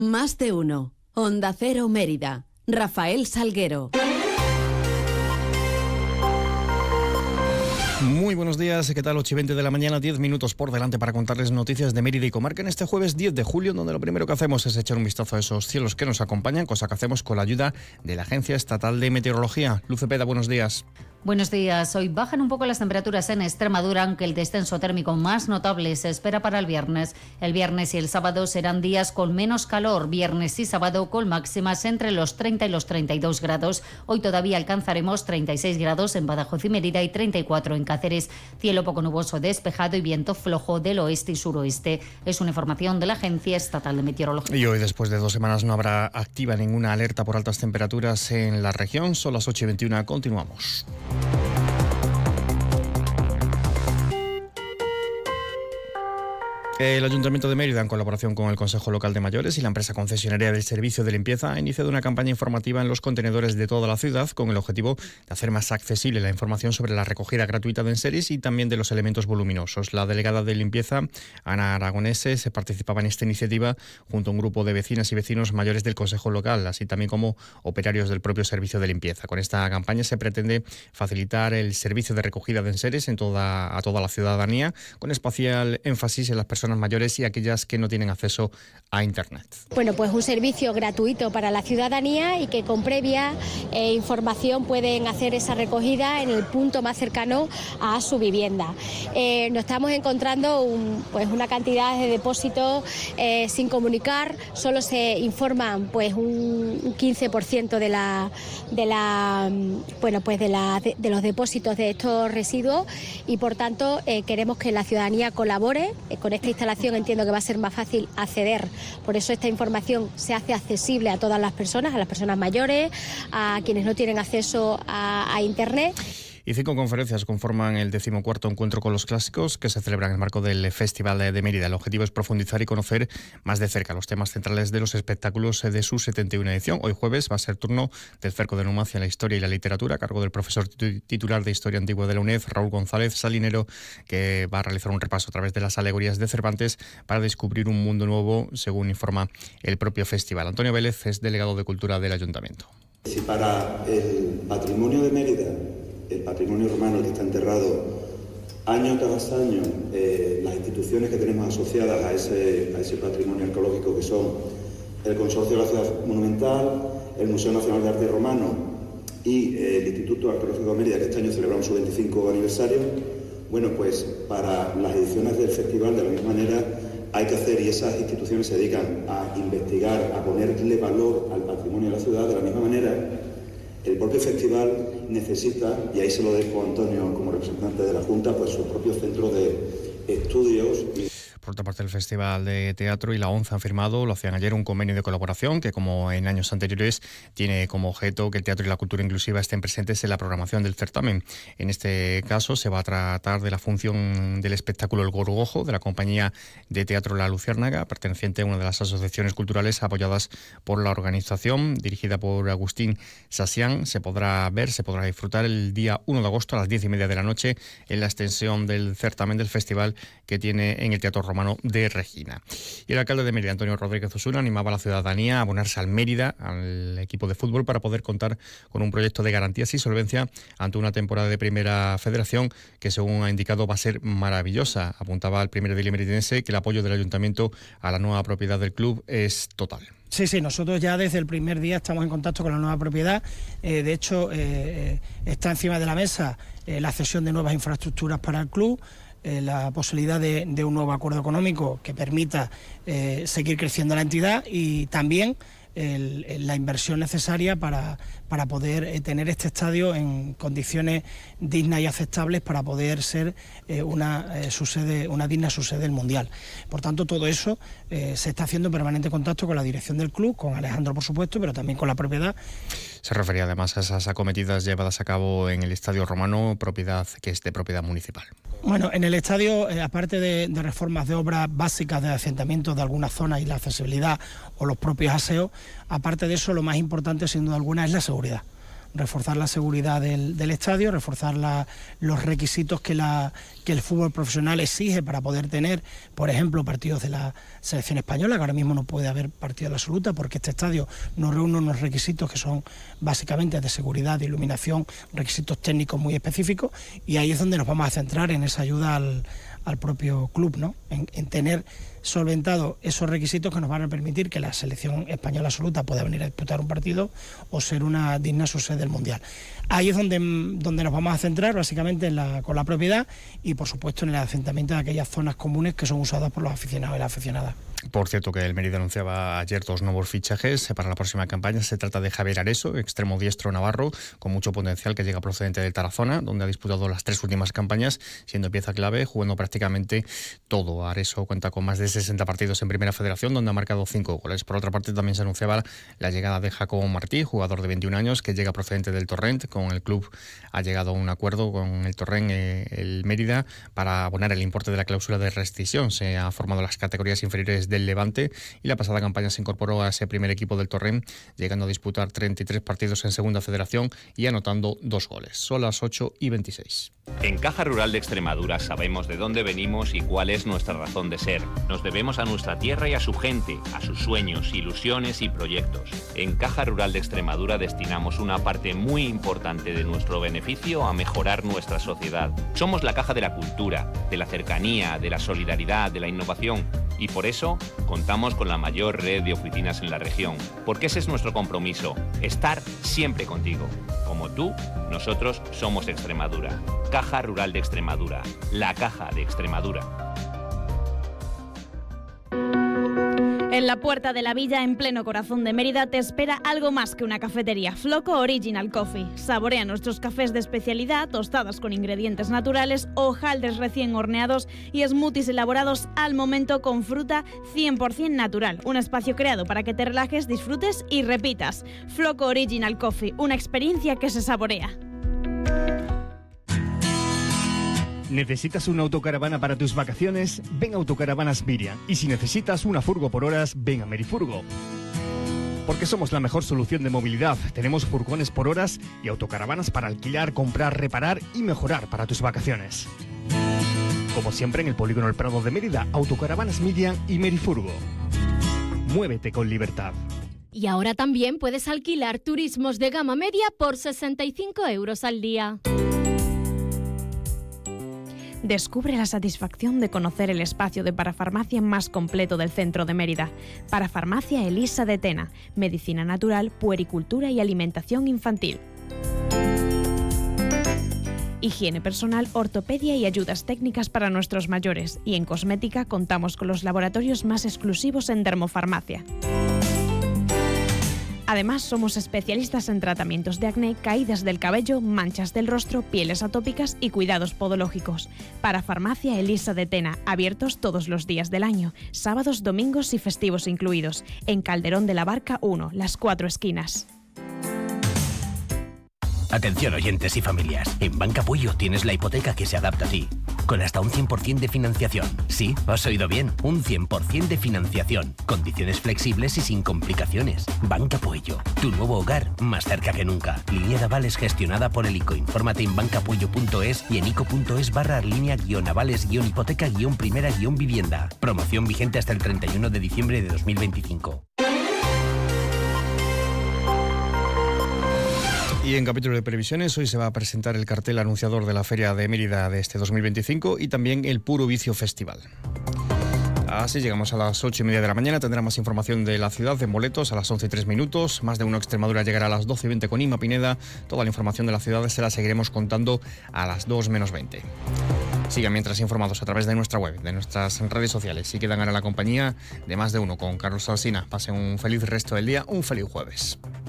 Más de uno. Onda Cero Mérida. Rafael Salguero. Muy buenos días, ¿qué tal? 8:20 de la mañana, 10 minutos por delante para contarles noticias de Mérida y comarca en este jueves 10 de julio, donde lo primero que hacemos es echar un vistazo a esos cielos que nos acompañan, cosa que hacemos con la ayuda de la Agencia Estatal de Meteorología. Luz Cepeda, buenos días. Buenos días. Hoy bajan un poco las temperaturas en Extremadura, aunque el descenso térmico más notable se espera para el viernes. El viernes y el sábado serán días con menos calor, viernes y sábado con máximas entre los 30 y los 32 grados. Hoy todavía alcanzaremos 36 grados en Badajoz y Mérida y 34 en Cáceres. Cielo poco nuboso despejado y viento flojo del oeste y suroeste. Es una información de la Agencia Estatal de Meteorología. Y hoy, después de 2 semanas, no habrá activa ninguna alerta por altas temperaturas en la región. Son las 8:21, continuamos. El Ayuntamiento de Mérida, en colaboración con el Consejo Local de Mayores y la empresa concesionaria del servicio de limpieza, ha iniciado una campaña informativa en los contenedores de toda la ciudad con el objetivo de hacer más accesible la información sobre la recogida gratuita de enseres y también de los elementos voluminosos. La delegada de limpieza, Ana Aragonese, se participaba en esta iniciativa junto a un grupo de vecinas y vecinos mayores del Consejo Local, así también como operarios del propio servicio de limpieza. Con esta campaña se pretende facilitar el servicio de recogida de enseres a toda la ciudadanía, con especial énfasis en las personas mayores y aquellas que no tienen acceso a Internet. Bueno, pues un servicio gratuito para la ciudadanía y que con previa información pueden hacer esa recogida en el punto más cercano a su vivienda. Nos estamos encontrando una cantidad de depósitos sin comunicar, solo se informan pues un 15% de los depósitos de estos residuos y por tanto queremos que la ciudadanía colabore con esta instalación. Entiendo que va a ser más fácil acceder, por eso esta información se hace accesible a todas las personas, a las personas mayores, a quienes no tienen acceso a Internet. Y 5 conferencias conforman el 14º Encuentro con los Clásicos, que se celebra en el marco del Festival de Mérida. El objetivo es profundizar y conocer más de cerca los temas centrales de los espectáculos de su 71 edición. Hoy jueves va a ser turno del Cerco de Numancia en la Historia y la Literatura, a cargo del profesor titular de Historia Antigua de la UNED, Raúl González Salinero, que va a realizar un repaso a través de las alegorías de Cervantes para descubrir un mundo nuevo, según informa el propio festival. Antonio Vélez es delegado de Cultura del Ayuntamiento. Si para el patrimonio de Mérida, el patrimonio romano que está enterrado año tras año, las instituciones que tenemos asociadas a ese patrimonio arqueológico, que son el Consorcio de la Ciudad Monumental, el Museo Nacional de Arte Romano y el Instituto Arqueológico de Mérida, que este año celebramos su 25 aniversario, bueno, pues para las ediciones del festival de la misma manera hay que hacer, y esas instituciones se dedican a investigar, a ponerle valor al patrimonio de la ciudad, de la misma manera el propio festival necesita, y ahí se lo dejo a Antonio como representante de la Junta, pues su propio centro de estudios. Por otra parte, el Festival de Teatro y la ONCE han firmado, lo hacían ayer, un convenio de colaboración que, como en años anteriores, tiene como objeto que el teatro y la cultura inclusiva estén presentes en la programación del certamen. En este caso se va a tratar de la función del espectáculo El Gorgojo, de la compañía de teatro La Luciérnaga, perteneciente a una de las asociaciones culturales apoyadas por la organización, dirigida por Agustín Sasián. Se podrá disfrutar el día 1 de agosto a las 10:30 de la noche en la extensión del certamen del festival que tiene en el Teatro Romano de Regina. Y el alcalde de Mérida, Antonio Rodríguez Osuna, animaba a la ciudadanía a abonarse al Mérida, al equipo de fútbol, para poder contar con un proyecto de garantías y solvencia ante una temporada de Primera Federación que, según ha indicado, va a ser maravillosa. Apuntaba el primer edil meridense que el apoyo del ayuntamiento a la nueva propiedad del club es total. Sí, nosotros ya desde el primer día estamos en contacto con la nueva propiedad. De hecho, está encima de la mesa la cesión de nuevas infraestructuras para el club, la posibilidad de un nuevo acuerdo económico que permita seguir creciendo la entidad y también la inversión necesaria para poder tener este estadio en condiciones dignas y aceptables para poder ser una digna subsede del Mundial. Por tanto, todo eso se está haciendo en permanente contacto con la dirección del club, con Alejandro, por supuesto, pero también con la propiedad. Se refería además a esas acometidas llevadas a cabo en el Estadio Romano, propiedad que es de propiedad municipal. Bueno, en el estadio, aparte de reformas de obras básicas de asentamiento de algunas zonas y la accesibilidad o los propios aseos, aparte de eso, lo más importante, sin duda alguna, es la seguridad. reforzar la seguridad del estadio, reforzar los requisitos que el fútbol profesional exige para poder tener, por ejemplo, partidos de la selección española, que ahora mismo no puede haber partido de la absoluta porque este estadio no reúne unos requisitos que son básicamente de seguridad, de iluminación, requisitos técnicos muy específicos, y ahí es donde nos vamos a centrar en esa ayuda al propio club, ¿no? En tener solventado esos requisitos que nos van a permitir que la selección española absoluta pueda venir a disputar un partido o ser una digna sede del Mundial. Ahí es donde nos vamos a centrar básicamente con la propiedad y por supuesto en el asentamiento de aquellas zonas comunes que son usadas por los aficionados y las aficionadas. Por cierto, que el Mérida anunciaba ayer 2 nuevos fichajes para la próxima campaña. Se trata de Javier Areso, extremo diestro navarro, con mucho potencial, que llega procedente del Tarazona, donde ha disputado las 3 últimas campañas, siendo pieza clave, jugando prácticamente todo. Areso cuenta con más de 60 partidos en Primera Federación, donde ha marcado 5 goles. Por otra parte, también se anunciaba la llegada de Jacobo Martí, jugador de 21 años, que llega procedente del Torrent. Con el club ha llegado a un acuerdo con el Torrent, el Mérida, para abonar el importe de la cláusula de rescisión. Se ha formado las categorías inferiores del Levante y la pasada campaña se incorporó a ese primer equipo del Torrent, llegando a disputar 33 partidos en Segunda Federación y anotando 2 goles. Son las 8:26. En Caja Rural de Extremadura sabemos de dónde venimos y cuál es nuestra razón de ser. Nos debemos a nuestra tierra y a su gente, a sus sueños, ilusiones y proyectos. En Caja Rural de Extremadura destinamos una parte muy importante de nuestro beneficio a mejorar nuestra sociedad. Somos la caja de la cultura, de la cercanía, de la solidaridad, de la innovación. Y por eso contamos con la mayor red de oficinas en la región, porque ese es nuestro compromiso, estar siempre contigo. Como tú, nosotros somos Extremadura. Caja Rural de Extremadura, la caja de Extremadura. En la puerta de la villa, en pleno corazón de Mérida, te espera algo más que una cafetería. Floco Original Coffee. Saborea nuestros cafés de especialidad, tostadas con ingredientes naturales, hojaldres recién horneados y smoothies elaborados al momento con fruta 100% natural. Un espacio creado para que te relajes, disfrutes y repitas. Floco Original Coffee, una experiencia que se saborea. ¿Necesitas una autocaravana para tus vacaciones? Ven a Autocaravanas Miriam. Y si necesitas una furgo por horas, ven a Merifurgo. Porque somos la mejor solución de movilidad. Tenemos furgones por horas y autocaravanas para alquilar, comprar, reparar y mejorar para tus vacaciones. Como siempre en el Polígono El Prado de Mérida, Autocaravanas Miriam y Merifurgo. Muévete con libertad. Y ahora también puedes alquilar turismos de gama media por 65 € al día. Descubre la satisfacción de conocer el espacio de parafarmacia más completo del centro de Mérida. Parafarmacia Elisa de Tena. Medicina natural, puericultura y alimentación infantil. Higiene personal, ortopedia y ayudas técnicas para nuestros mayores. Y en cosmética contamos con los laboratorios más exclusivos en dermofarmacia. Además, somos especialistas en tratamientos de acné, caídas del cabello, manchas del rostro, pieles atópicas y cuidados podológicos. Parafarmacia Elisa de Tena, abiertos todos los días del año, sábados, domingos y festivos incluidos. En Calderón de la Barca 1, Las 4 Esquinas. Atención oyentes y familias, en Banca Puello tienes la hipoteca que se adapta a ti, con hasta un 100% de financiación. Sí, has oído bien, un 100% de financiación, condiciones flexibles y sin complicaciones. Banca Puello, tu nuevo hogar más cerca que nunca. Línea de avales gestionada por el ICO. Infórmate en bancapuello.es y en ico.es/línea-avales-hipoteca-primera-vivienda. Promoción vigente hasta el 31 de diciembre de 2025. Y en capítulo de previsiones, hoy se va a presentar el cartel anunciador de la Feria de Mérida de este 2025 y también el Puro Vicio Festival. Así llegamos a las 8:30 de la mañana. Tendrá más información de la ciudad en boletos a las 11:03. Más de uno Extremadura llegará a las 12:20 con Inma Pineda. Toda la información de la ciudad se la seguiremos contando a las 2:20. Sigan mientras informados a través de nuestra web, de nuestras redes sociales y quedan ahora la compañía de Más de Uno con Carlos Alsina. Pasen un feliz resto del día, un feliz jueves.